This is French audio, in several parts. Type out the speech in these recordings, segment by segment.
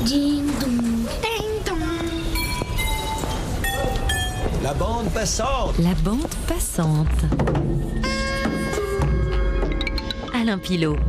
Ding dong, ding dong. La bande passante. La bande passante. Alain Pilot.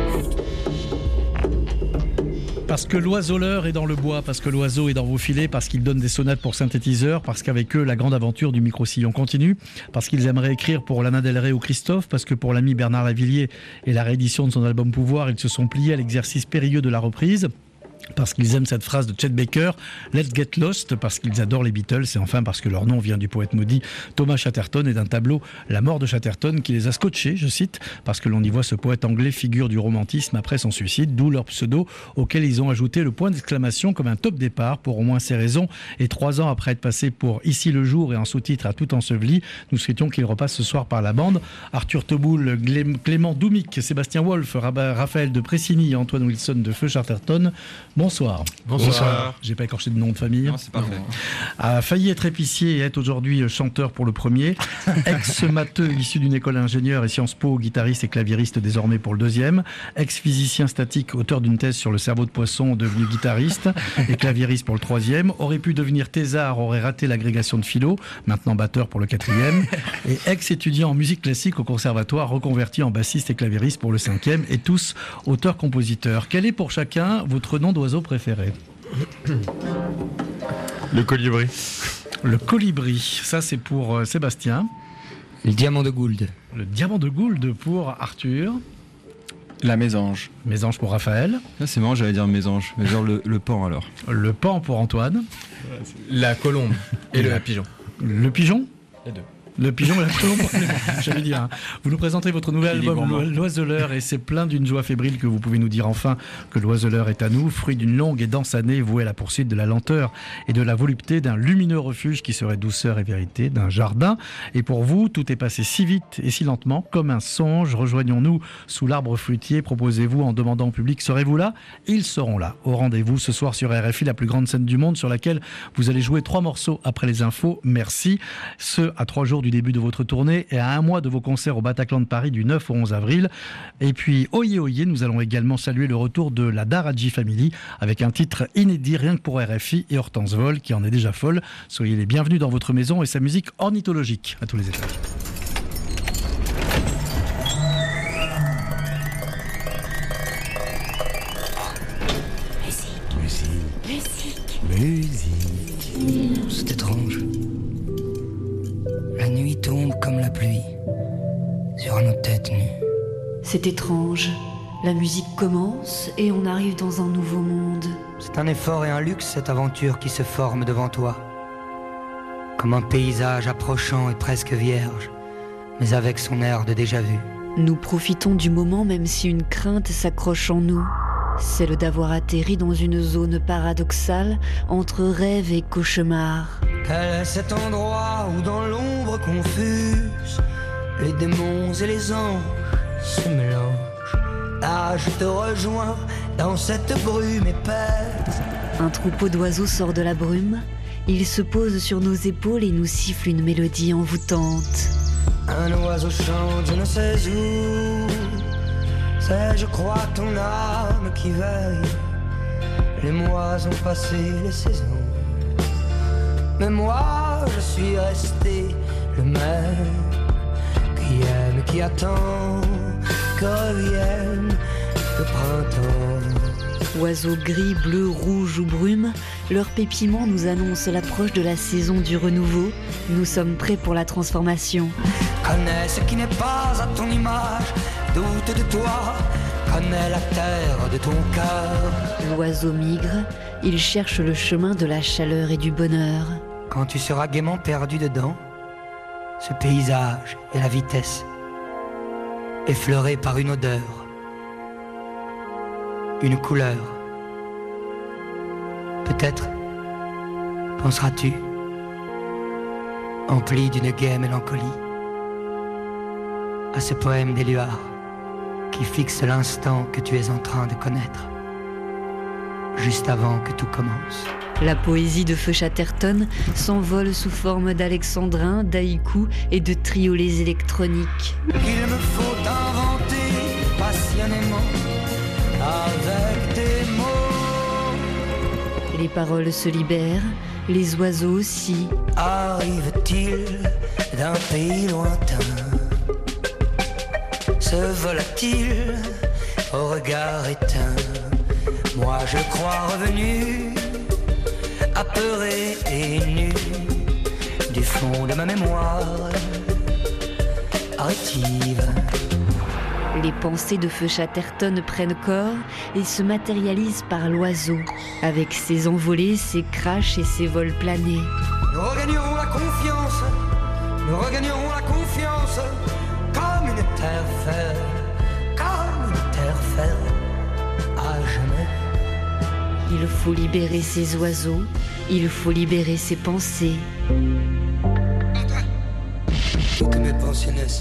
Parce que l'oiseau-leur est dans le bois, parce que l'oiseau est dans vos filets, parce qu'ils donnent des sonates pour synthétiseurs, parce qu'avec eux, la grande aventure du micro-sillon continue, parce qu'ils aimeraient écrire pour Lana Del Rey ou Christophe, parce que pour l'ami Bernard Lavilliers et la réédition de son album Pouvoir, ils se sont pliés à l'exercice périlleux de la reprise. Parce qu'ils aiment cette phrase de Chet Baker, Let's Get Lost, parce qu'ils adorent les Beatles, et enfin parce que leur nom vient du poète maudit Thomas Chatterton et d'un tableau La mort de Chatterton qui les a scotchés, je cite, parce que l'on y voit ce poète anglais figure du romantisme après son suicide, d'où leur pseudo auquel ils ont ajouté le point d'exclamation comme un top départ pour au moins ces raisons. Et 3 ans après être passé pour Ici le jour et en sous-titre à Tout enseveli, nous souhaitions qu'ils repassent ce soir par la bande. Arthur Teboul, Clément Doumic, Sébastien Wolf, Raphaël de Pressigny et Antoine Wilson de Feu Chatterton. Bonsoir. Bonsoir. J'ai pas écorché de nom de famille. Non, c'est parfait. A failli être épicier et est aujourd'hui chanteur pour le premier. Ex-matheux issu d'une école d'ingénieur et Sciences Po, guitariste et claviériste désormais pour le deuxième. Ex-physicien statique, auteur d'une thèse sur le cerveau de poisson, devenu guitariste et claviériste pour le troisième. Aurait pu devenir thésard, aurait raté l'agrégation de philo, maintenant batteur pour le quatrième. Et ex-étudiant en musique classique au conservatoire, reconverti en bassiste et claviériste pour le cinquième. Et tous auteurs-compositeurs. Quel est pour chacun votre nom d'oiseau préféré? Le colibri. Le colibri, ça c'est pour Sébastien. Le diamant de Gould. Le diamant de Gould pour Arthur. La mésange. Mésange pour Raphaël. Là, c'est marrant, j'allais dire mésange. Mais genre le pan alors. Le pan pour Antoine. La colombe. Et le pigeon. Le pigeon. Les deux. Le pigeon et la colombe, j'allais dire. Hein. Vous nous présentez votre nouvel album L'Oiseleur et c'est plein d'une joie fébrile que vous pouvez nous dire enfin que l'Oiseleur est à nous, fruit d'une longue et dense année vouée à la poursuite de la lenteur et de la volupté d'un lumineux refuge qui serait douceur et vérité, d'un jardin. Et pour vous, tout est passé si vite et si lentement, comme un songe. Rejoignons-nous sous l'arbre fruitier, proposez-vous en demandant au public, serez-vous là? Ils seront là, au rendez-vous ce soir sur RFI, la plus grande scène du monde sur laquelle vous allez jouer 3 morceaux après les infos. Merci. Ce à 3 jours du début de votre tournée et à 1 mois de vos concerts au Bataclan de Paris du 9 au 11 avril. Et puis, oyez, oyez, nous allons également saluer le retour de la Daradji Family avec un titre inédit rien que pour RFI et Hortense Vol qui en est déjà folle. Soyez les bienvenus dans votre maison et sa musique ornithologique à tous les étages. Musique. C'est étrange. La nuit tombe comme la pluie sur nos têtes nues. C'est étrange. La musique commence et on arrive dans un nouveau monde. C'est un effort et un luxe, cette aventure qui se forme devant toi. Comme un paysage approchant et presque vierge, mais avec son air de déjà-vu. Nous profitons du moment même si une crainte s'accroche en nous. Celle d'avoir atterri dans une zone paradoxale entre rêve et cauchemar. Quel est cet endroit où dans l'ombre confuse les démons et les anges se mélangent? Ah, je te rejoins dans cette brume épaisse. Un troupeau d'oiseaux sort de la brume. Il se pose sur nos épaules et nous siffle une mélodie envoûtante. Un oiseau chante, je ne sais où. C'est, je crois, ton âme qui veille. Les mois ont passé, les saisons. Mais moi, je suis resté le même qui aime, qui attend que revienne le printemps. Oiseaux gris, bleu, rouge ou brume, leur pépiement nous annonce l'approche de la saison du renouveau. Nous sommes prêts pour la transformation. Connais ce qui n'est pas à ton image, doute de toi, connais la terre de ton cœur. L'oiseau migre, il cherche le chemin de la chaleur et du bonheur. Quand tu seras gaiement perdu dedans, ce paysage et la vitesse, effleuré par une odeur, une couleur. Peut-être penseras-tu, empli d'une gaie mélancolie, à ce poème d'Éluard qui fixe l'instant que tu es en train de connaître, juste avant que tout commence. La poésie de Feu Chatterton s'envole sous forme d'alexandrins, d'haïkus et de triolets électroniques. Il me faut inventer passionnément avec tes mots les paroles se libèrent, les oiseaux aussi. Arrive-t-il d'un pays lointain? Se vola-t-il au regard éteint? Moi je crois revenu, apeuré et nu, du fond de ma mémoire rétive. Les pensées de Feu Chatterton prennent corps et se matérialisent par l'oiseau, avec ses envolées, ses crashs et ses vols planés. Nous regagnerons la confiance, nous regagnerons la confiance, comme une terre ferme, comme une terre ferme, à jamais. Il faut libérer ces oiseaux, il faut libérer ses pensées. Faut que mes pensées naissent.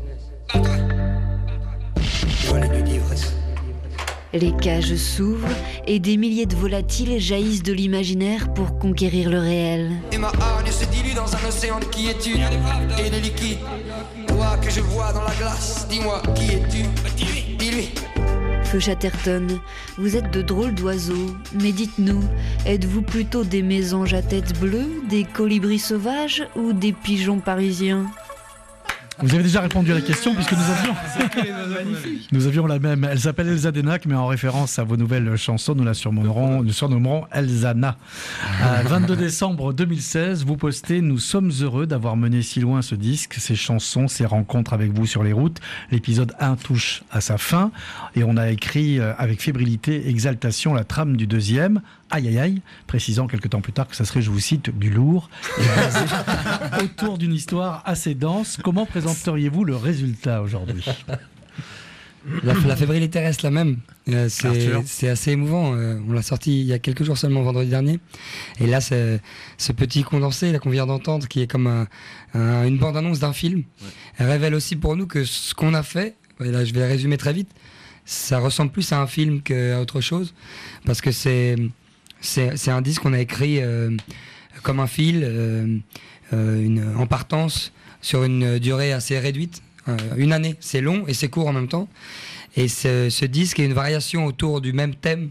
Volées d'ivresse. Les cages s'ouvrent et des milliers de volatiles jaillissent de l'imaginaire pour conquérir le réel. Et ma hargne se dilue dans un océan de quiétude et de liquide. Toi que je vois dans la glace, dis-moi, qui es-tu? Dis-lui. Feu Chatterton, vous êtes de drôles d'oiseaux, mais dites-nous, êtes-vous plutôt des mésanges à tête bleue, des colibris sauvages ou des pigeons parisiens? Vous avez déjà répondu à la question puisque nous avions la même. Elle s'appelle Elsa Denac, mais en référence à vos nouvelles chansons, nous la surnommerons Elzana. 22 décembre 2016, vous postez « Nous sommes heureux d'avoir mené si loin ce disque, ces chansons, ces rencontres avec vous sur les routes. L'épisode 1 touche à sa fin et on a écrit avec fébrilité, exaltation, la trame du deuxième. Aïe aïe aïe, précisant quelques temps plus tard que ça serait, je vous cite, du lourd, et autour d'une histoire assez dense. Comment présenteriez-vous le résultat aujourd'hui? La fébrilité reste la même. C'est assez émouvant. On l'a sorti il y a quelques jours seulement, vendredi dernier. Et là, ce petit condensé là, qu'on vient d'entendre, qui est comme une bande-annonce d'un film, elle révèle aussi pour nous que ce qu'on a fait, et là je vais résumer très vite, ça ressemble plus à un film qu'à autre chose, parce que c'est un disque qu'on a écrit comme un fil, en partance, sur une durée assez réduite. Une année, c'est long et c'est court en même temps. Et ce disque est une variation autour du même thème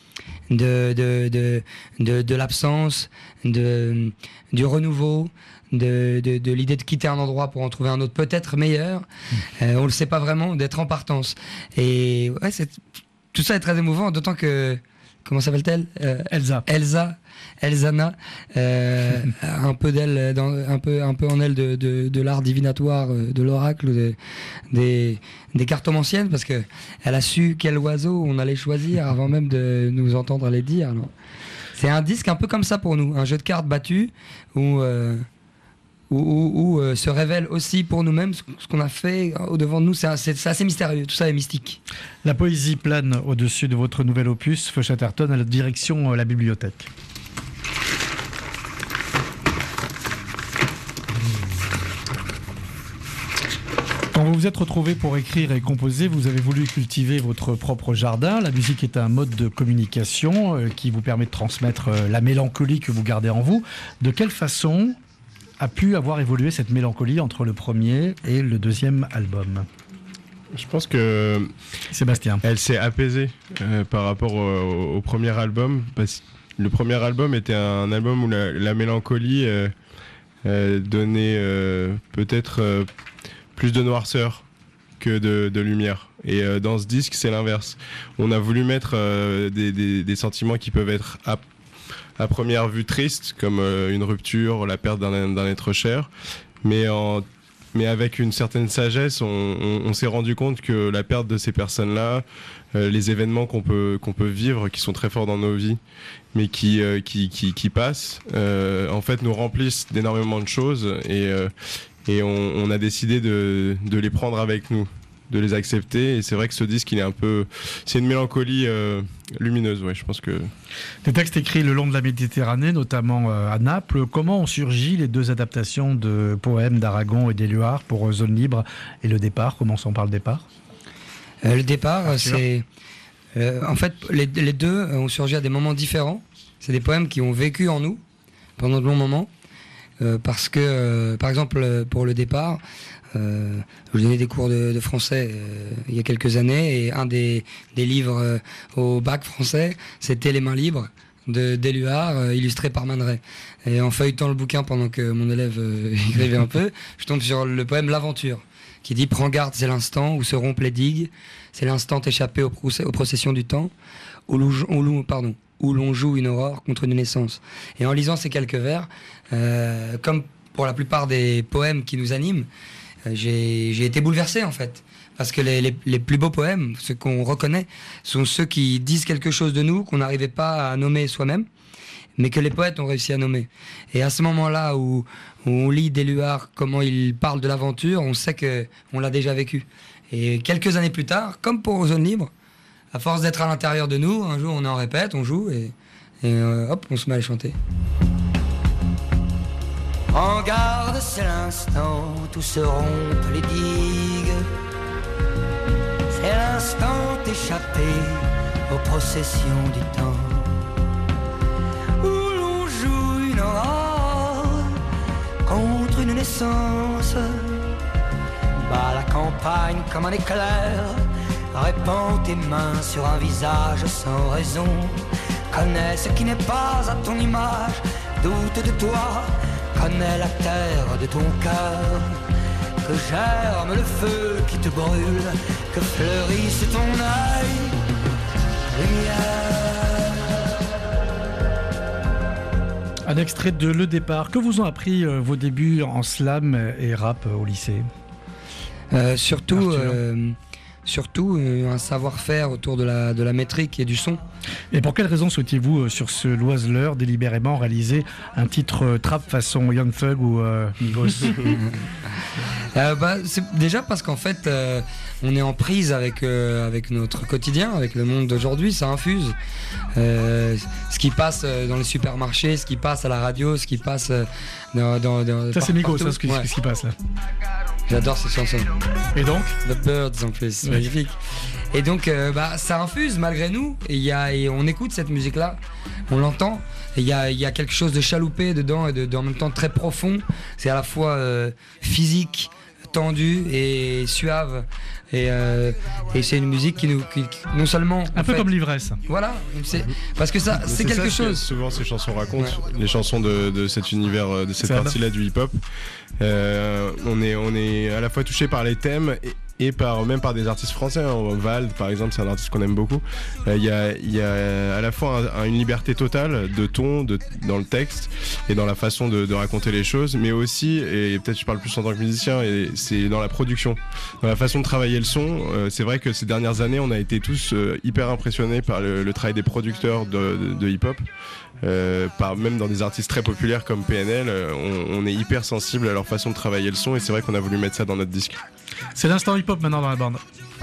de l'absence, du renouveau, de l'idée de quitter un endroit pour en trouver un autre peut-être meilleur. On le sait pas vraiment, d'être en partance. Et ouais, tout ça est très émouvant, d'autant que... Comment s'appelle-t-elle? Elzana, un peu d'elle, un peu en elle de l'art divinatoire, de l'oracle, des cartomanciennes, parce que elle a su quel oiseau on allait choisir avant même de nous entendre les dire. Alors, c'est un disque un peu comme ça pour nous, un jeu de cartes battu où se révèle aussi pour nous-mêmes ce qu'on a fait au-devant de nous. C'est assez mystérieux, tout ça est mystique. La poésie plane au-dessus de votre nouvel opus, Feu Chatterton, à la direction la bibliothèque. Quand vous vous êtes retrouvé pour écrire et composer, vous avez voulu cultiver votre propre jardin. La musique est un mode de communication qui vous permet de transmettre la mélancolie que vous gardez en vous. De quelle façon a pu avoir évolué cette mélancolie entre le premier et le deuxième album? Je pense que Sébastien, elle s'est apaisée par rapport au premier album. Parce que le premier album était un album où la mélancolie donnait peut-être plus de noirceur que de lumière. Et dans ce disque, c'est l'inverse. On a voulu mettre des sentiments qui peuvent être à première vue triste, comme une rupture, la perte d'un être cher, mais avec une certaine sagesse, on s'est rendu compte que la perte de ces personnes-là, les événements qu'on peut vivre, qui sont très forts dans nos vies, mais qui passent, en fait nous remplissent d'énormément de choses, et on a décidé de les prendre avec nous, de les accepter. Et c'est vrai que ce disque, c'est une mélancolie lumineuse, ouais, je pense que... Des textes écrits le long de la Méditerranée, notamment à Naples. Comment ont surgi les deux adaptations de poèmes d'Aragon et d'Éluard pour Zone Libre et Le Départ? Commençons par Le Départ. Le Départ, c'est... en fait, les deux ont surgi à des moments différents. C'est des poèmes qui ont vécu en nous pendant de longs moments. Parce que, par exemple, pour Le Départ... je donnais des cours de français il y a quelques années, et un des livres au bac français, c'était Les Mains libres d'Éluard, illustré par Man Ray. Et en feuilletant le bouquin pendant que mon élève écrivait un peu, je tombe sur le poème L'Aventure, qui dit « Prends garde, c'est l'instant où se rompent les digues, c'est l'instant échappé aux processions du temps, où l'on joue une aurore contre une naissance. » Et en lisant ces quelques vers, comme pour la plupart des poèmes qui nous animent, j'ai été bouleversé en fait. Parce que les plus beaux poèmes, ceux qu'on reconnaît, sont ceux qui disent quelque chose de nous qu'on n'arrivait pas à nommer soi-même, mais que les poètes ont réussi à nommer. Et à ce moment-là où on lit d'Éluard comment il parle de l'aventure, on sait qu'on l'a déjà vécu. Et quelques années plus tard, comme pour Ozone Libre, à force d'être à l'intérieur de nous, un jour on en répète, on joue et hop, on se met à chanter. En garde, c'est l'instant où se rompent les digues. C'est l'instant échappé aux processions du temps, où l'on joue une aurore contre une naissance. Bat la campagne comme un éclair, répand tes mains sur un visage sans raison. Connais ce qui n'est pas à ton image, doute de toi, connais la terre de ton cœur. Que germe le feu qui te brûle, que fleurisse ton œil, lumière. Un extrait de Le Départ. Que vous ont appris vos débuts en slam et rap au lycée ? Surtout un savoir-faire autour de la métrique et du son. Et pour quelle raison souhaitiez-vous, sur ce Loiseleur, délibérément réaliser un titre trap façon Young Thug ou Migos ? C'est déjà parce qu'en fait, on est en prise avec notre quotidien, avec le monde d'aujourd'hui, ça infuse. Ce qui passe dans les supermarchés, ce qui passe à la radio, ce qui passe dans ça c'est Migos, ça, ce qui passe là. J'adore cette chanson. Et donc The Birds en plus, c'est magnifique. Et donc ça infuse malgré nous, et on écoute cette musique-là, on l'entend, et il y a quelque chose de chaloupé dedans et en même temps très profond. C'est à la fois physique, tendu et suave. Et c'est une musique qui non seulement... Un peu comme l'ivresse. Voilà, parce que ça, c'est quelque chose. Souvent ces chansons racontent, les chansons de cet univers, de cette partie-là du hip-hop. On est à la fois touché par les thèmes et même par des artistes français. Vald, par exemple, c'est un artiste qu'on aime beaucoup. Il y a à la fois une liberté totale de ton dans le texte et dans la façon de raconter les choses, mais aussi, et peut-être je parle plus en tant que musicien, et c'est dans la production, dans la façon de travailler le son. C'est vrai que ces dernières années, on a été tous hyper impressionnés par le travail des producteurs de hip-hop. Même dans des artistes très populaires comme PNL, on est hyper sensible à leur façon de travailler le son, et c'est vrai qu'on a voulu mettre ça dans notre disque. C'est l'instant hip-hop maintenant dans la bande.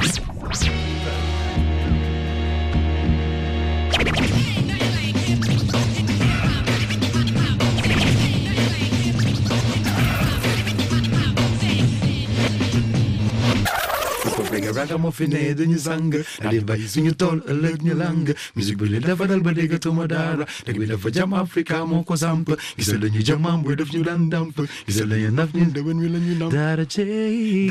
Ragamuffin dañu sang ali bay suñu tool ëllëg ñu lang musique bi li dafa dal ba déggatuma dara dëgg bi dafa jam Afrika moo ko samp gisal lañu jamam bu def ñu daan damp gisal lañu naf ñun dewen wi lañu nam dara jey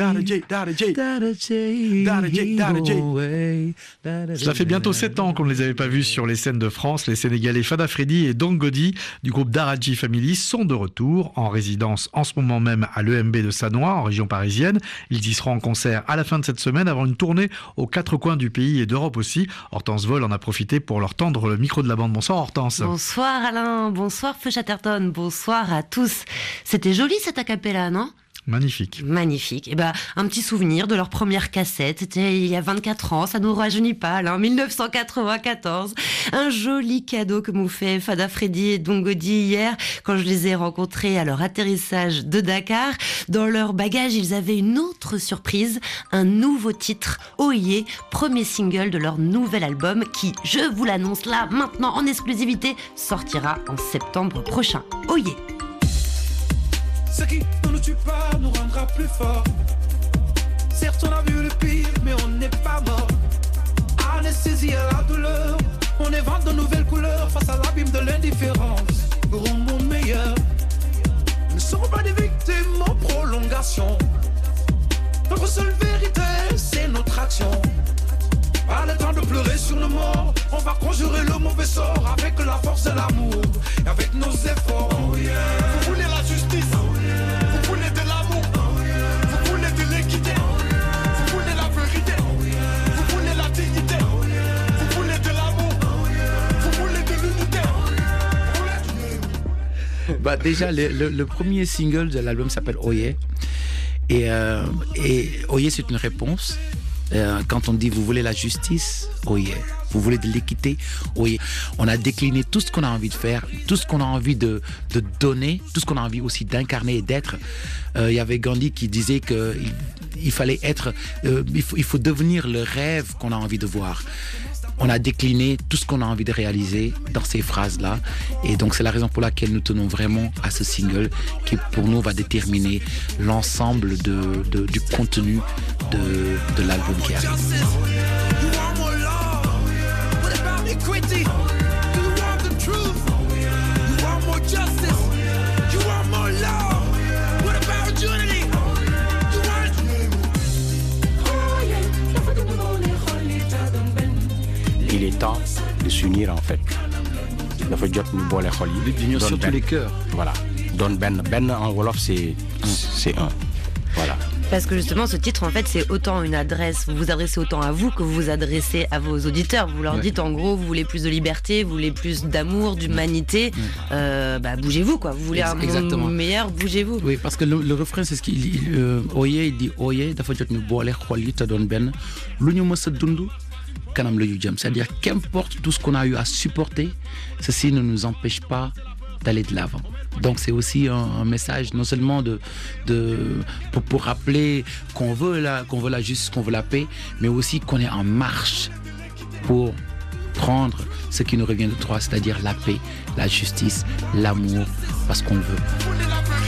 Cela fait bientôt 7 ans qu'on ne les avait pas vus sur les scènes de France. Les Sénégalais Fada Freddy et Dongodi du groupe Daraji Family sont de retour en résidence en ce moment même à l'EMB de Sannois en région parisienne. Ils y seront en concert à la fin de cette semaine avant une tournée aux 4 coins du pays et d'Europe aussi. Hortense Vol en a profité pour leur tendre le micro de la bande. Bonsoir Hortense. Bonsoir Alain, bonsoir Feu Chatterton, bonsoir à tous. C'était joli cet a cappella, non ? Magnifique. Magnifique. Et un petit souvenir de leur première cassette. C'était il y a 24 ans. Ça nous rajeunit pas, là, en 1994. Un joli cadeau que m'ont fait Fada Freddy et Dongodi hier quand je les ai rencontrés à leur atterrissage de Dakar. Dans leur bagage, ils avaient une autre surprise. Un nouveau titre, Oye, premier single de leur nouvel album qui, je vous l'annonce là, maintenant en exclusivité, sortira en septembre prochain. Oye. Ce qui ne nous tue pas nous rendra plus forts. Certes on a vu le pire mais on n'est pas mort. Anesthésie à la douleur, on invente de nouvelles couleurs face à l'abîme de l'indifférence. Pour un monde meilleur, nous ne serons pas des victimes en prolongation. Notre seule vérité c'est notre action. Pas le temps de pleurer sur nos morts, on va conjurer le mauvais sort avec la force de l'amour et avec nos efforts. Oh yeah. Vous voulez la justice, oh yeah. Vous voulez de l'amour, oh yeah. Vous voulez de l'équité, oh yeah. Vous voulez la vérité, oh yeah. Vous voulez la dignité, oh yeah. Vous voulez de l'amour, oh yeah. Vous voulez de l'unité, oh yeah. Bah, déjà, le premier single de l'album s'appelle Oye. Et Oye, c'est une réponse. Quand on dit vous voulez la justice, Oye. Vous voulez de l'équité, Oye. On a décliné tout ce qu'on a envie de faire, tout ce qu'on a envie de donner, tout ce qu'on a envie aussi d'incarner et d'être. Il y avait Gandhi qui disait qu'il fallait être, il faut devenir le rêve qu'on a envie de voir. On a décliné tout ce qu'on a envie de réaliser dans ces phrases-là. Et donc, c'est la raison pour laquelle nous tenons vraiment à ce single qui, pour nous, va déterminer l'ensemble du contenu de l'album qui arrive. Il est temps de s'unir en fait. Dafa jot ñu boole xol yi. D'unir sur tous les cœurs. Voilà. Doon benn en wolof c'est un. Voilà. Parce que justement, ce titre, en fait, c'est autant une adresse, vous vous adressez autant à vous que vous vous adressez à vos auditeurs. Vous leur dites, en gros, vous voulez plus de liberté, vous voulez plus d'amour, d'humanité, bougez-vous, quoi. Vous voulez un monde meilleur, bougez-vous. Oui, parce que le refrain, c'est ce qu'il Oye, il dit Oye, dafa jot ñu boole xol yi te doon benn lu ñu mës a dund kanam la ñu jëm. C'est-à-dire, qu'importe tout ce qu'on a eu à supporter, ceci ne nous empêche pas d'aller de l'avant. Donc c'est aussi un message non seulement pour rappeler qu'on veut la justice, qu'on veut la paix, mais aussi qu'on est en marche pour prendre ce qui nous revient de droit, c'est-à-dire la paix, la justice, l'amour, parce qu'on le veut.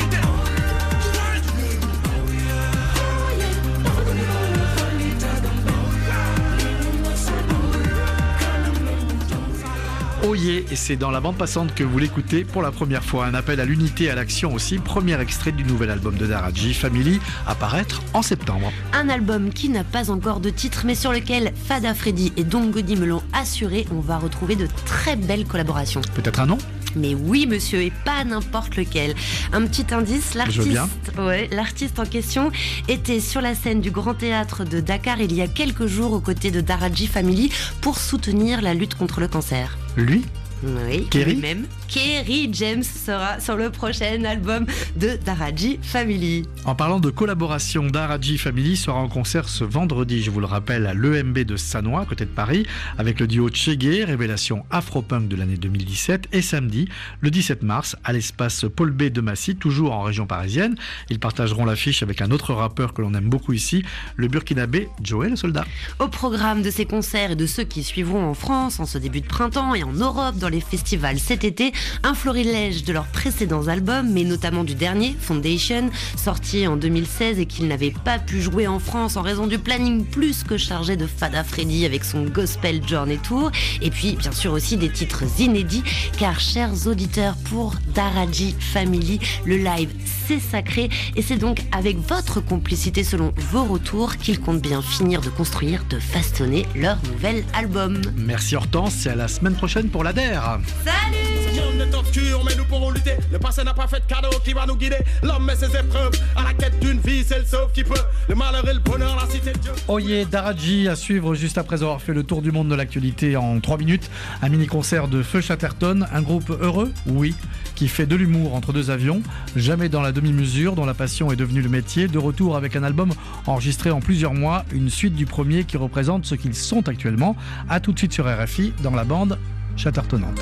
Oye, et c'est dans la bande passante que vous l'écoutez pour la première fois. Un appel à l'unité et à l'action aussi. Premier extrait du nouvel album de Daraji, Family, à paraître en septembre. Un album qui n'a pas encore de titre, mais sur lequel Fada Freddy et Don Goody me l'ont assuré. On va retrouver de très belles collaborations. Peut-être un nom ? Mais oui, monsieur, et pas n'importe lequel. Un petit indice, l'artiste en question était sur la scène du Grand Théâtre de Dakar il y a quelques jours aux côtés de Daraji Family pour soutenir la lutte contre le cancer. Lui ? Oui, Kerry lui-même. Kerry James sera sur le prochain album de Daraji Family. En parlant de collaboration, Daraji Family sera en concert ce vendredi, je vous le rappelle, à l'EMB de Sannois, à côté de Paris, avec le duo Tchégué, révélation afro-punk de l'année 2017, et samedi, le 17 mars, à l'espace Paul B de Massy, toujours en région parisienne. Ils partageront l'affiche avec un autre rappeur que l'on aime beaucoup ici, le burkinabé Joey le Soldat. Au programme de ces concerts et de ceux qui suivront en France en ce début de printemps et en Europe dans les festivals cet été, un florilège de leurs précédents albums, mais notamment du dernier, Foundation, sorti en 2016 et qu'ils n'avaient pas pu jouer en France en raison du planning plus que chargé de Fada Freddy avec son Gospel Journey Tour, et puis bien sûr aussi des titres inédits, car chers auditeurs, pour Daraji Family, le live c'est sacré, et c'est donc avec votre complicité selon vos retours qu'ils comptent bien finir de construire, de façonner leur nouvel album. Merci Hortense, et à la semaine prochaine pour l'ADER. Salut! On est obscur, mais nous pourrons lutter. Le passé n'a pas fait de cadeau qui va nous guider. L'homme met ses épreuves à la quête d'une vie, c'est le sauve qui peut. Le malheur et le bonheur, la cité de Dieu. Oye, Daraji à suivre juste après avoir fait le tour du monde de l'actualité en 3 minutes. Un mini-concert de Feu Chatterton, un groupe heureux, oui, qui fait de l'humour entre deux avions, jamais dans la demi-mesure, dont la passion est devenue le métier. De retour avec un album enregistré en plusieurs mois, une suite du premier qui représente ce qu'ils sont actuellement. A tout de suite sur RFI, dans la bande Chattertonnante.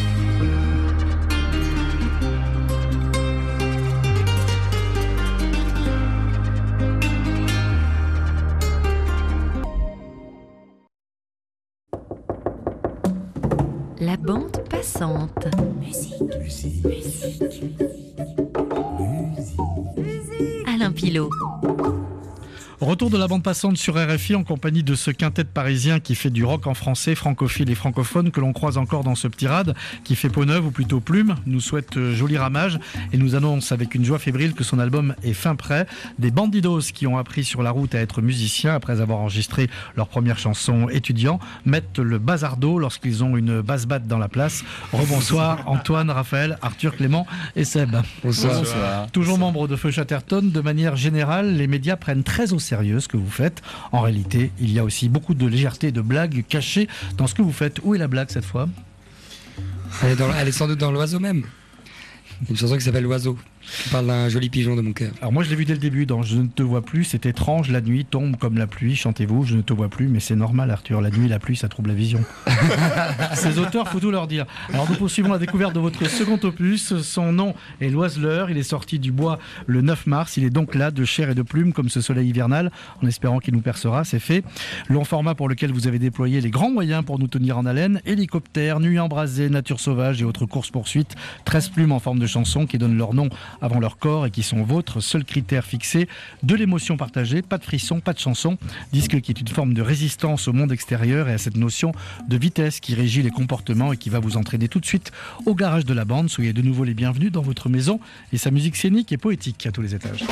La bande passante. Alain Pilot. Retour de la bande passante sur RFI en compagnie de ce quintet parisien qui fait du rock en français, francophile et francophone, que l'on croise encore dans ce petit rad, qui fait peau neuve ou plutôt plume, nous souhaite joli ramage et nous annonce avec une joie fébrile que son album est fin prêt. Des bandidos qui ont appris sur la route à être musiciens après avoir enregistré leur première chanson étudiant mettent le bazardo lorsqu'ils ont une basse batte dans la place. Rebonsoir Antoine, Raphaël, Arthur, Clément et Seb. Bonsoir. Toujours membre de Feu Chatterton, de manière générale, les médias prennent très au sérieux ce que vous faites. En réalité, il y a aussi beaucoup de légèreté et de blagues cachées dans ce que vous faites. Où est la blague cette fois ? Elle est sans doute dans l'oiseau même. Il y a une chanson qui s'appelle L'oiseau, qui parle d'un joli pigeon de mon cœur. Alors moi je l'ai vu dès le début dans Je ne te vois plus, c'est étrange, la nuit tombe comme la pluie, chantez-vous, je ne te vois plus, mais c'est normal Arthur, la nuit, la pluie, ça trouble la vision. Ces auteurs, faut tout leur dire. Alors nous poursuivons la découverte de votre second opus, son nom est L'Oiseleur, il est sorti du bois le 9 mars, il est donc là de chair et de plume comme ce soleil hivernal, en espérant qu'il nous percera, c'est fait. Long format pour lequel vous avez déployé les grands moyens pour nous tenir en haleine, hélicoptère, nuit embrasée, nature sauvage et autres courses-poursuites, 13 plumes en forme de chansons qui donnent leur nom avant leur corps et qui sont vôtres, seul critère fixé, de l'émotion partagée, pas de frisson, pas de chanson, disque qui est une forme de résistance au monde extérieur et à cette notion de vitesse qui régit les comportements et qui va vous entraîner tout de suite au garage de la bande. Soyez de nouveau les bienvenus dans votre maison et sa musique scénique et poétique à tous les étages.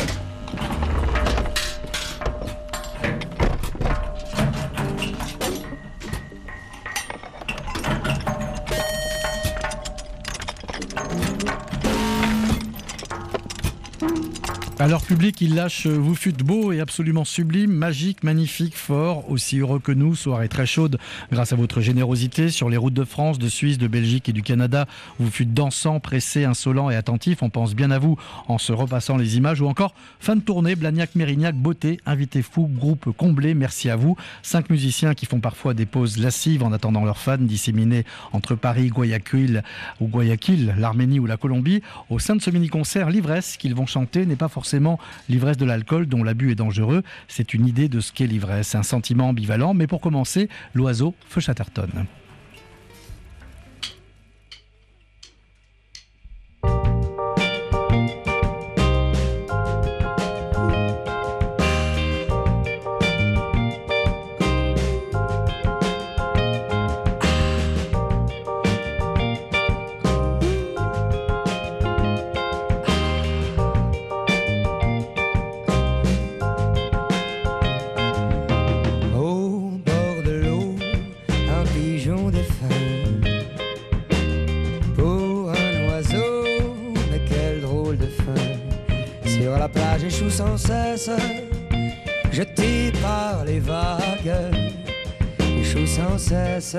Alors public, il lâche vous fûtes beau et absolument sublime, magique, magnifique, fort, aussi heureux que nous, soirée très chaude grâce à votre générosité sur les routes de France, de Suisse, de Belgique et du Canada. Vous fûtes dansant, pressé, insolent et attentif, on pense bien à vous en se repassant les images ou encore fin de tournée, Blagnac, Mérignac, beauté, invité fou, groupe comblé, merci à vous. 5 musiciens qui font parfois des pauses lascives en attendant leurs fans disséminés entre Paris, Guayaquil, l'Arménie ou la Colombie. Au sein de ce mini-concert, l'ivresse qu'ils vont chanter n'est pas forcément l'ivresse de l'alcool dont l'abus est dangereux, c'est une idée de ce qu'est l'ivresse, un sentiment ambivalent, mais pour commencer, L'Oiseau, Feu Chatterton. Échoue sans cesse, jeté par les vagues, échoue sans cesse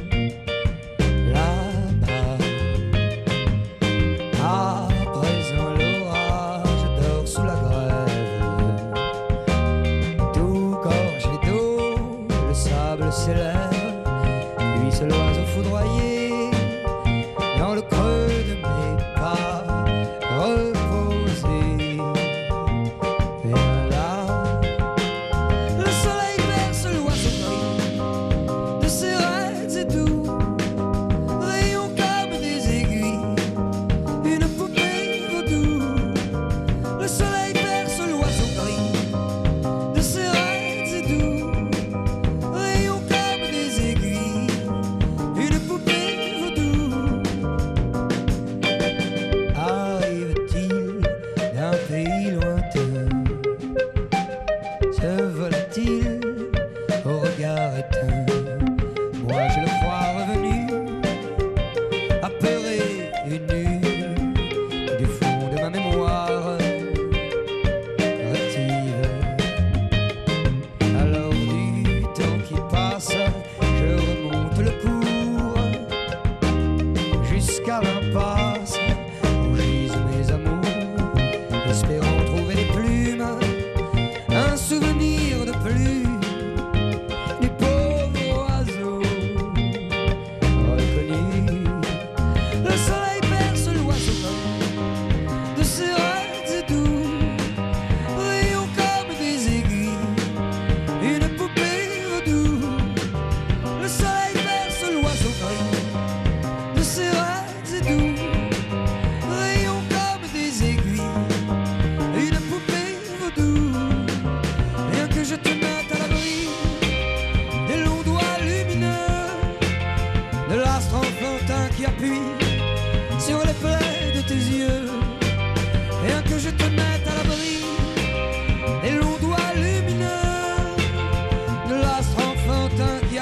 là-bas. À présent l'orage dort sous la grève, tout gorgé d'eau, le sable s'élève, puis c'est l'oiseau foudroyé dans le creux de mes pas.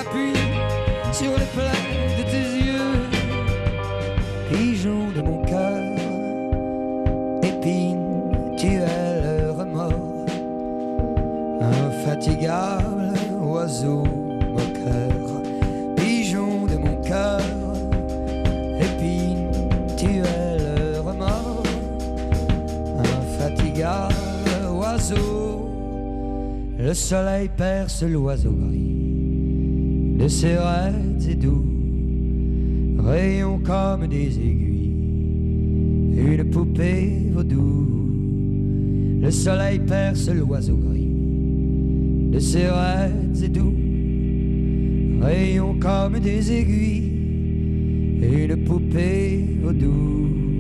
appuie sur les plaies de tes yeux. Pigeon de mon cœur, épine, tu es le remords. Infatigable oiseau moqueur, pigeon de mon cœur, épine, tu es le remords. Infatigable oiseau, le soleil perce l'oiseau gris de ses raides et doux rayons comme des aiguilles, une poupée vaudou. Le soleil perce l'oiseau gris de ses raides et doux rayons comme des aiguilles, une poupée vaudou.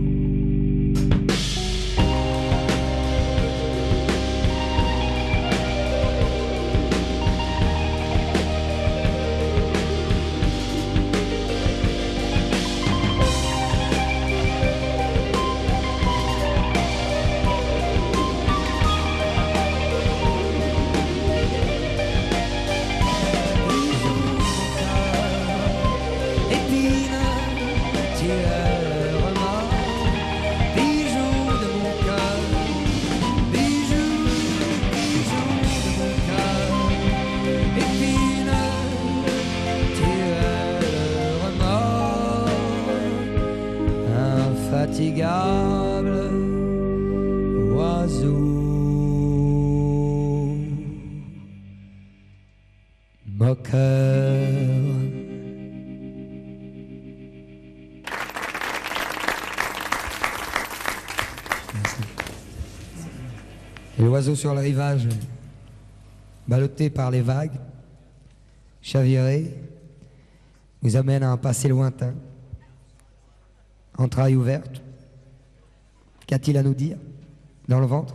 Infatigable oiseau moqueur. Et l'oiseau sur le rivage, ballotté par les vagues, chaviré, vous amène à un passé lointain. Entrailles ouvertes, qu'a-t-il à nous dire dans le ventre?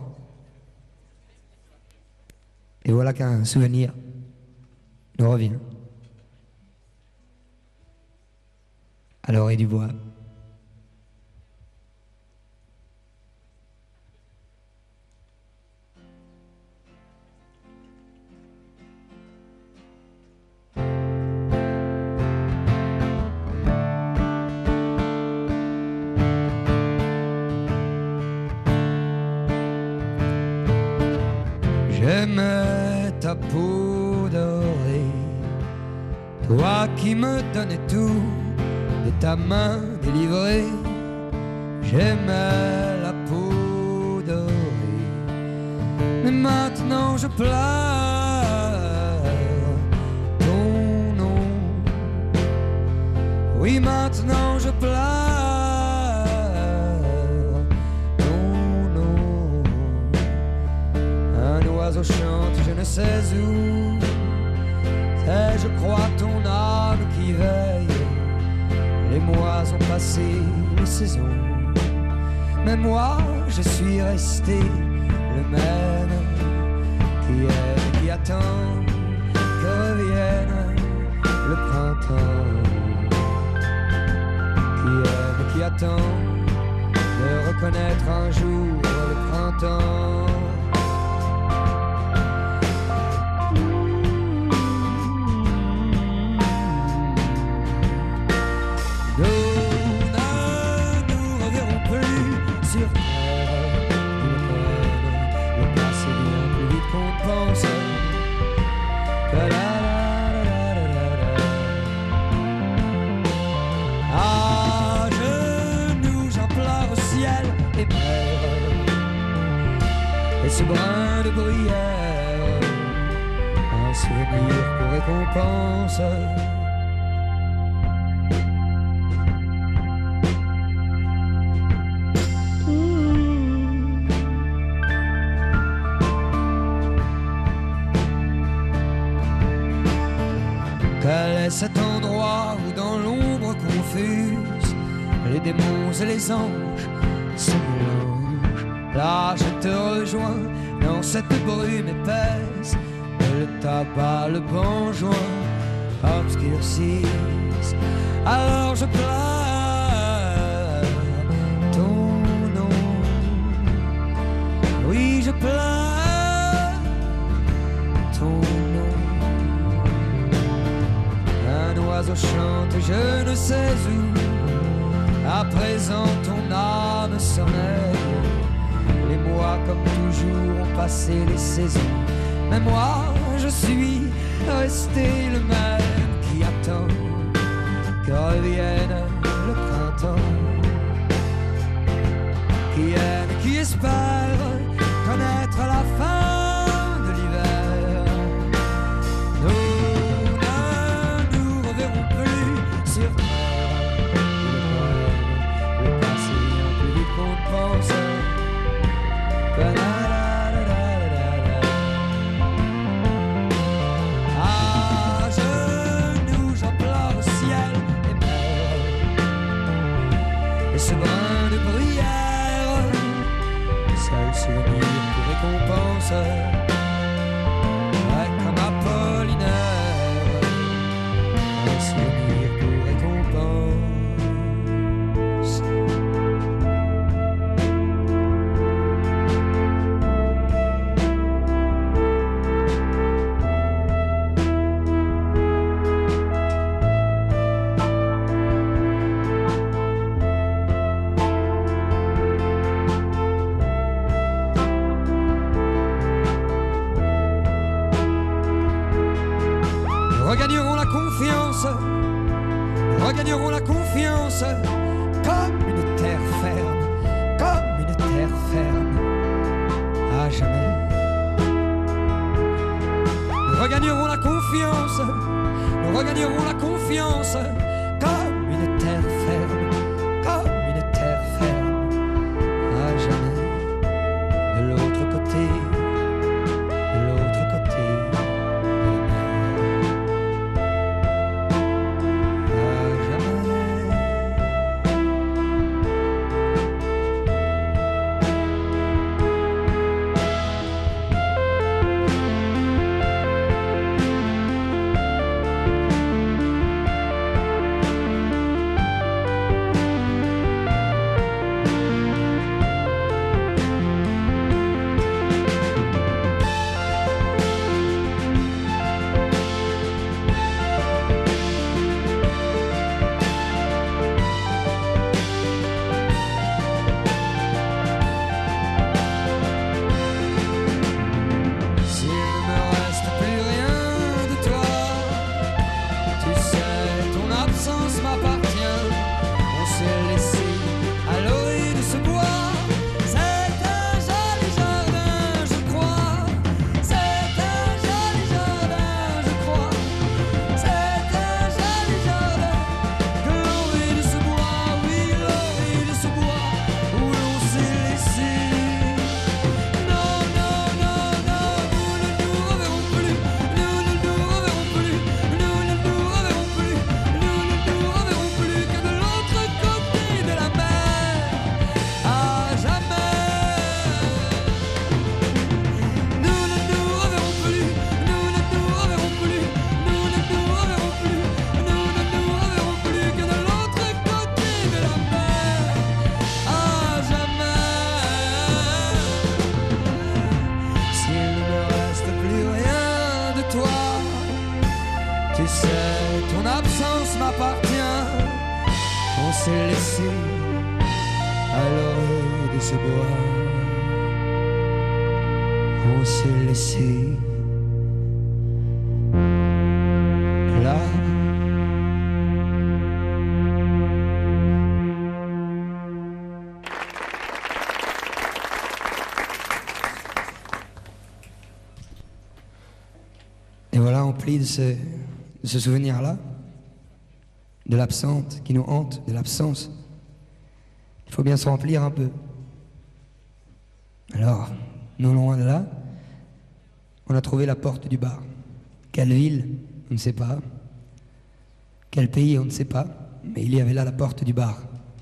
Et voilà qu'un souvenir nous revient. À l'orée du bois. J'aimais ta peau dorée, toi qui me donnais tout de ta main délivrée. J'aimais la peau dorée, mais maintenant je pleure ton nom. Oui, maintenant je pleure. L'oiseau chante, je ne sais où. C'est, je crois, ton âme qui veille. Les mois ont passé, les saisons, mais moi, je suis resté le même qui aime, qui attend que revienne le printemps. Qui aime, qui attend de reconnaître un jour le printemps. À genoux, j'implore au ciel et pleure. Et ce brin de bruyère, un souvenir pour récompense. Quel est cet endroit où dans l'ombre confuse les démons et les anges se mélangent? Là je te rejoins dans cette brume épaisse, et le tabac, le banjoin obscurcissent. Alors je pleure ton nom. Oui, je pleure ton nom. oiseaux chantent je ne sais où. À présent ton âme sommeille. Les mois comme toujours ont passé les saisons. Mais moi je suis resté le même qui attend que revienne le printemps. Qui aime, qui espère connaître la fin de l'hiver. Nous ne nous reverrons plus sur terre. Le passé un plus vite qu'on ne pense. À genoux j'implore le ciel et meurs. Et ce brin de bruyère, seul souvenir pour récompense. Ouais, comme Apollinaire, un souvenir pour récompense. Regagnerons la confiance, regagnerons la confiance, comme une terre ferme, comme une terre ferme, à jamais. Nous regagnerons la confiance, nous regagnerons la confiance, comme une terre ferme, comme une terre ferme, à jamais. De l'autre côté, de l'autre côté. Et voilà, empli de ce souvenir-là, de l'absente qui nous hante, de l'absence, il faut bien se remplir un peu. Alors, non loin de là, on a trouvé la porte du bar. Quelle ville, on ne sait pas. Quel pays, on ne sait pas. Mais il y avait là la porte du bar.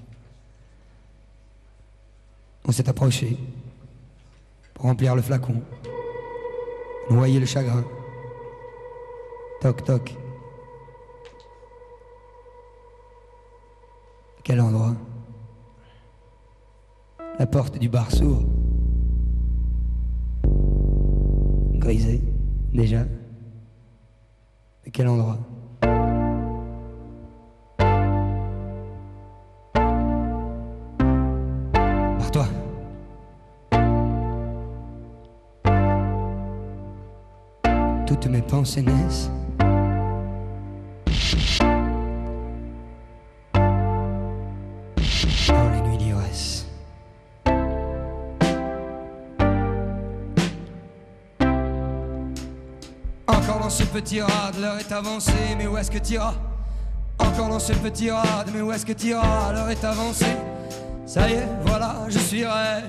On s'est approché pour remplir le flacon, noyer le chagrin. Toc toc. Quel endroit? La porte du bar s'ouvre. Grisé, déjà. Mais quel endroit? toutes mes pensées naissent. Dans les nuits d'ivresse. Encore dans ce petit rade, l'heure est avancée, mais où est-ce que t'iras? Encore dans ce petit rade, mais où est-ce que t'iras? L'heure est avancée. Ça y est, voilà, je suis raide.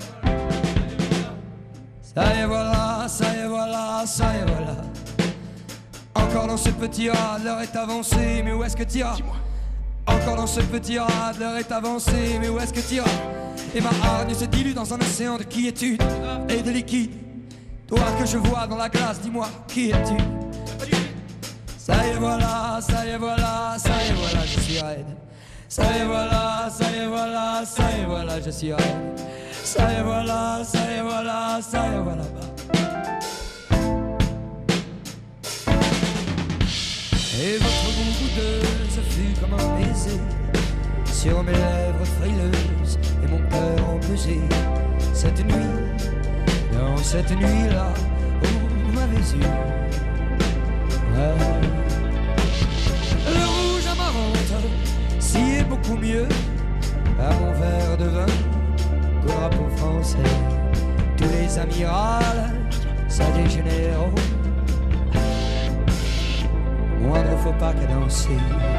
Ça y est, voilà, ça y est, voilà, ça y est, voilà. Encore dans ce petit rade, l'heure est avancée, mais où est-ce que t'iras? Encore dans ce petit rade, l'heure est avancée, mais où est-ce que t'iras? Et ma hargne se dilue dans un océan de quiétude et de liquide. Toi que je vois dans la glace, dis-moi, qui es-tu? Ça y est, voilà, ça y est, voilà, ça y est, voilà, je suis raide. Ça y est, voilà, ça y est, voilà, ça y est, voilà, je suis raide. Ça y est, voilà, ça y est, voilà, ça y est, voilà. Et votre boudeuse fut comme un baiser sur mes lèvres frileuses et mon cœur empesé. Cette nuit, dans cette nuit-là, où vous m'avez eu, ouais. Le rouge amarante s'y est beaucoup mieux à mon verre de vin qu'au drapeau français. Tous les amirals, ça dégénère. Moindre faut pas qu'à danser.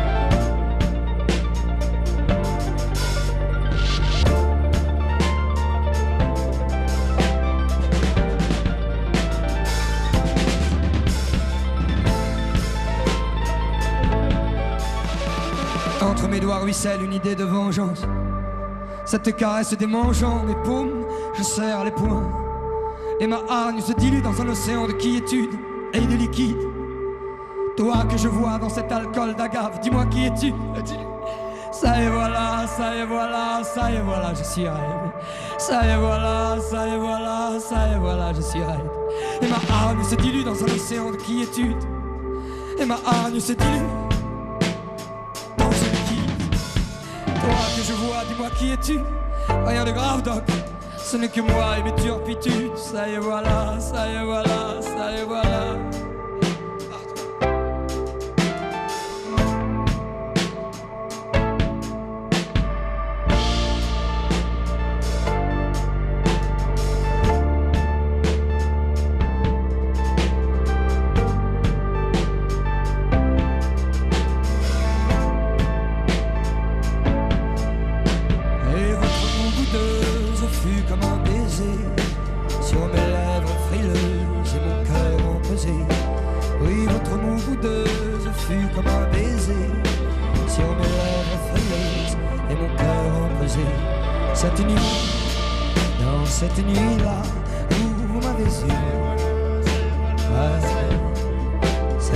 Entre mes doigts ruisselle une idée de vengeance. Cette caresse démangeant mes paumes, je serre les poings. Et ma hargne se dilue dans un océan de quiétude et de liquide. Toi que je vois dans cet alcool d'agave, dis-moi qui es-tu? Ça y est voilà, ça y est voilà, ça y est voilà, je suis raide. Ça y est voilà, ça y est voilà, ça y est voilà, je suis raide. Et ma hargne se dilue dans un océan de quiétude. Et ma hargne se dilue dans ce liquide. Toi que je vois, dis-moi qui es-tu? Rien de grave donc, ce n'est que moi et mes turpitudes. Ça y est voilà, ça y est voilà, ça y est voilà. Cette nuit, dans cette nuit-là où vous m'avez eu, ouais.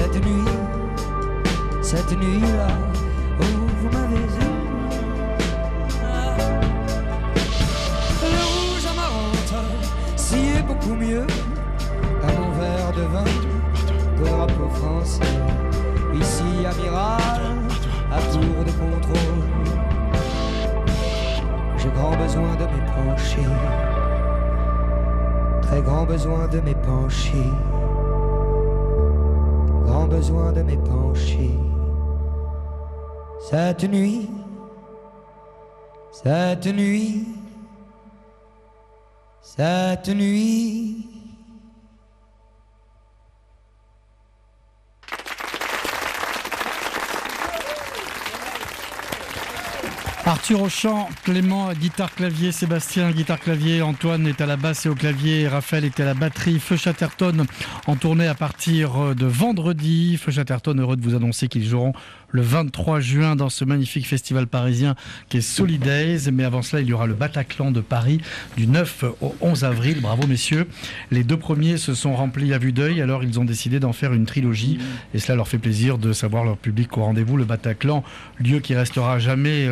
Cette nuit-là où vous m'avez eu, le rouge amarante s'y est beaucoup mieux à mon verre de vin qu'au drapeau français. Ici, amiral, à tour de contrôle. J'ai grand besoin de m'épancher, très grand besoin de m'épancher, grand besoin de m'épancher. Cette nuit, cette nuit, cette nuit. Arthur au chant, Clément guitare-clavier, Sébastien guitare-clavier, Antoine est à la basse et au clavier, Raphaël était à la batterie, Feu Chatterton en tournée à partir de vendredi. Feu Chatterton, heureux de vous annoncer qu'ils joueront le 23 juin dans ce magnifique festival parisien qui est Solidays. Mais avant cela, il y aura le Bataclan de Paris du 9 au 11 avril. Bravo messieurs. Les deux premiers se sont remplis à vue d'œil, alors ils ont décidé d'en faire une trilogie. Et cela leur fait plaisir de savoir leur public au rendez-vous. Le Bataclan, lieu qui restera jamais dans nos mémoires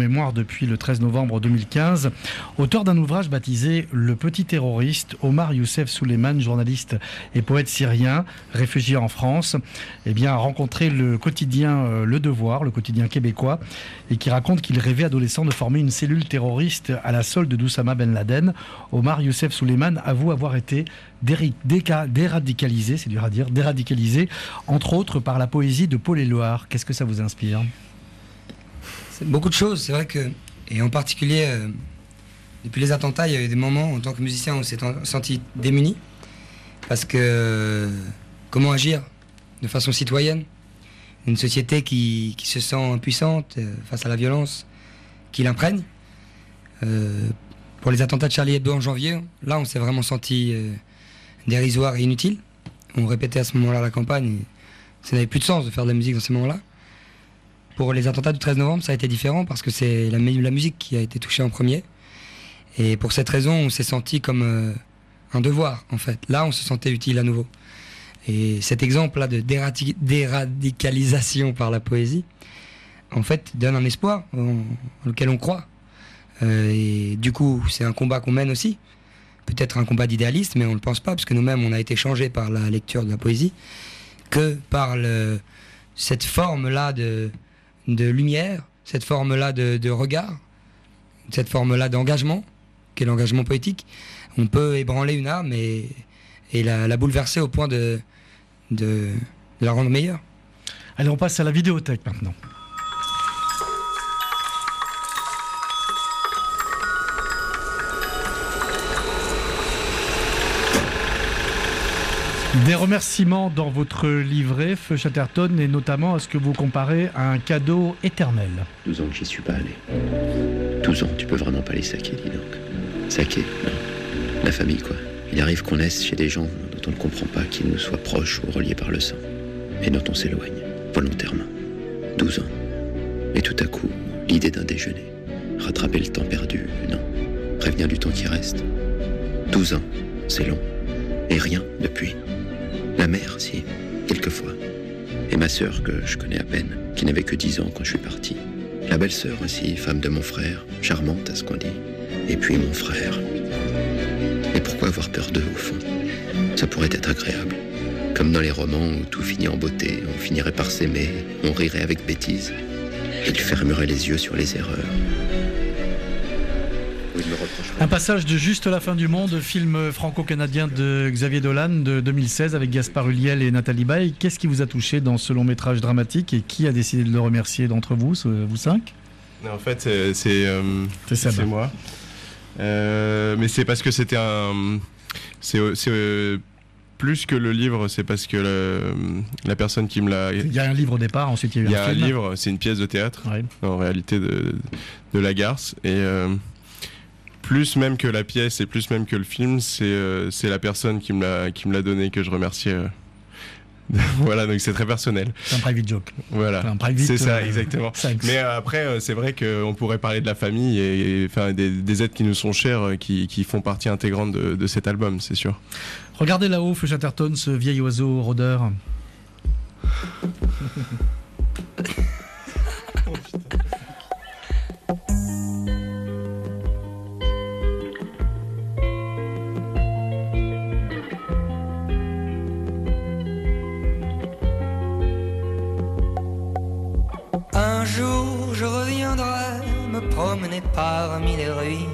mémoire depuis le 13 novembre 2015. Auteur d'un ouvrage baptisé « Le petit terroriste », Omar Youssef Souleiman, journaliste et poète syrien, réfugié en France, a rencontré le quotidien Le Devoir, le quotidien québécois, et qui raconte qu'il rêvait adolescent de former une cellule terroriste à la solde d'Oussama Ben Laden. Omar Youssef Souleiman avoue avoir été déradicalisé, c'est dur à dire, déradicalisé, entre autres par la poésie de Paul Éluard. Qu'est-ce que ça vous inspire ? C'est beaucoup de choses, c'est vrai que, et en particulier, depuis les attentats, il y a eu des moments, en tant que musicien, où on s'est senti démunis, parce que comment agir de façon citoyenne ? Une société qui se sent impuissante face à la violence qui l'imprègne. Pour les attentats de Charlie Hebdo en janvier, là on s'est vraiment senti dérisoire et inutile. On répétait à ce moment-là la campagne, ça n'avait plus de sens de faire de la musique dans ces moments-là. Pour les attentats du 13 novembre, ça a été différent parce que c'est la musique qui a été touchée en premier. Et pour cette raison, on s'est senti comme un devoir, en fait. Là, on se sentait utile à nouveau. Et cet exemple-là de déradicalisation par la poésie, en fait, donne un espoir auquel on croit. Et du coup, c'est un combat qu'on mène aussi. Peut-être un combat d'idéaliste, mais on ne le pense pas, parce que nous-mêmes, on a été changés par la lecture de la poésie, que par cette forme-là de lumière, cette forme-là de regard, cette forme-là d'engagement, qui est l'engagement poétique. On peut ébranler une âme et la bouleverser au point de la rendre meilleure. Allez, on passe à la vidéothèque maintenant. Des remerciements dans votre livret, Feu Chatterton, et notamment à ce que vous comparez à un cadeau éternel. 12 ans que j'y suis pas allé. 12 ans, tu peux vraiment pas les saquer, dis donc. Saquer, non. La famille, quoi. Il arrive qu'on naisse chez des gens dont on ne comprend pas qu'ils nous soient proches ou reliés par le sang, et dont on s'éloigne, volontairement. 12 ans. Et tout à coup, l'idée d'un déjeuner. Rattraper le temps perdu, non. Prévenir du temps qui reste. 12 ans, c'est long. Et rien depuis. La mère, si, quelquefois. Et ma sœur, que je connais à peine, qui n'avait que 10 ans quand je suis parti. La belle-sœur aussi, femme de mon frère, charmante à ce qu'on dit. Et puis mon frère. Et pourquoi avoir peur d'eux, au fond ? Ça pourrait être agréable. Comme dans les romans où tout finit en beauté, on finirait par s'aimer, on rirait avec bêtise. Et ils fermeraient les yeux sur les erreurs. Un passage de Juste la fin du monde, film franco-canadien de Xavier Dolan de 2016 avec Gaspard Ulliel et Nathalie Baye. Qu'est-ce qui vous a touché dans ce long métrage dramatique et qui a décidé de le remercier d'entre vous, vous cinq ? En fait, c'est moi. Mais c'est parce que c'était un... C'est plus que le livre, c'est parce que la personne qui me l'a... Il y a un livre au départ, ensuite il y a eu un film. Un livre, c'est une pièce de théâtre, en réalité de Lagarce. Et plus même que la pièce et plus même que le film, c'est la personne qui me l'a donné que je remercie. Voilà, donc c'est très personnel. C'est un private joke. Voilà, c'est ça, exactement. Mais après, c'est vrai qu'on pourrait parler de la famille et des êtres qui nous sont chers, qui font partie intégrante de cet album, c'est sûr. Regardez là-haut, Feu Chatterton, ce vieil oiseau rôdeur. Un jour je reviendrai me promener parmi les ruines.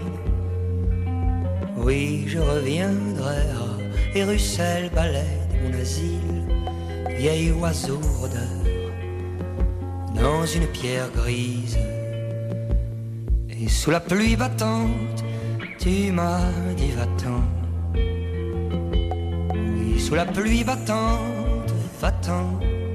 Oui, je reviendrai à Hérusel, balai de mon asile, vieil oiseau rôdeur, dans une pierre grise. Et sous la pluie battante, tu m'as dit va-t'en. Oui, sous la pluie battante, va-t'en.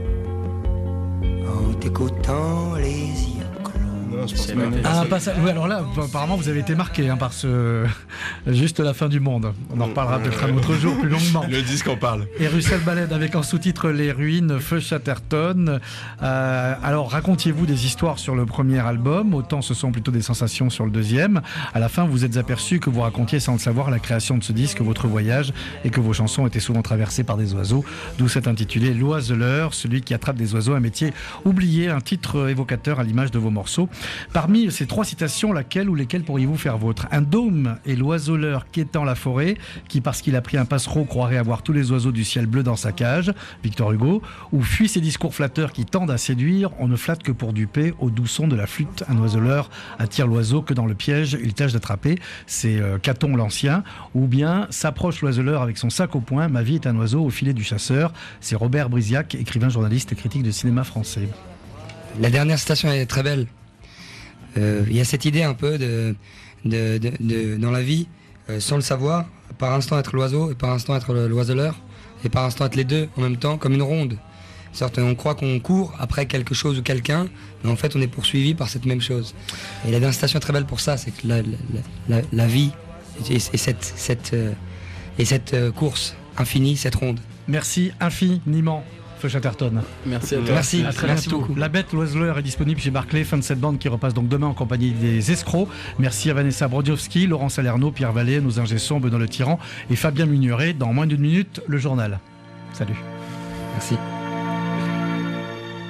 En t'écoutant les yeux clos. Oui, alors là, apparemment, vous avez été marqué par ce Juste la fin du monde. On en reparlera peut-être un autre jour plus longuement. Le disque en parle. Et Russell Ballade avec en sous-titre Les Ruines, Feu Chatterton. Alors, racontiez-vous des histoires sur le premier album, autant ce sont plutôt des sensations sur le deuxième. À la fin, vous êtes aperçu que vous racontiez sans le savoir la création de ce disque, votre voyage, et que vos chansons étaient souvent traversées par des oiseaux, d'où cet intitulé L'oiseleur, celui qui attrape des oiseaux, un métier oublié, un titre évocateur à l'image de vos morceaux. Parmi ces 3 citations, laquelle ou lesquelles pourriez-vous faire vôtre? Un dôme est l'oiseleur quêtant la forêt, qui parce qu'il a pris un passereau croirait avoir tous les oiseaux du ciel bleu dans sa cage, Victor Hugo. Ou fuit ces discours flatteurs qui tendent à séduire, on ne flatte que pour duper, au doux son de la flûte. Un oiseleur attire l'oiseau que dans le piège il tâche d'attraper, c'est Caton l'Ancien. Ou bien s'approche l'oiseleur avec son sac au poing, ma vie est un oiseau au filet du chasseur, c'est Robert Brisiac, écrivain, journaliste et critique de cinéma français. La dernière citation est très belle. Il y a cette idée un peu dans la vie, sans le savoir, par instant être l'oiseau et par instant être l'oiseleur, et par instant être les deux en même temps, comme une ronde. On croit qu'on court après quelque chose ou quelqu'un, mais en fait on est poursuivi par cette même chose. Et la dernière citation est très belle pour ça, c'est que la vie et cette course infinie, cette ronde. Merci infiniment, Feu Chatterton. Merci à toi. Merci, à très merci bientôt. beaucoup. La Bête l'oiseleur est disponible chez Barclay, fin de cette bande qui repasse donc demain en compagnie des escrocs. Merci à Vanessa Brodiowski, Laurent Salerno, Pierre Vallée, nos ingé-sons, Benoît Le Tyran et Fabien Mugneret. Dans moins d'une minute, le journal. Salut. Merci.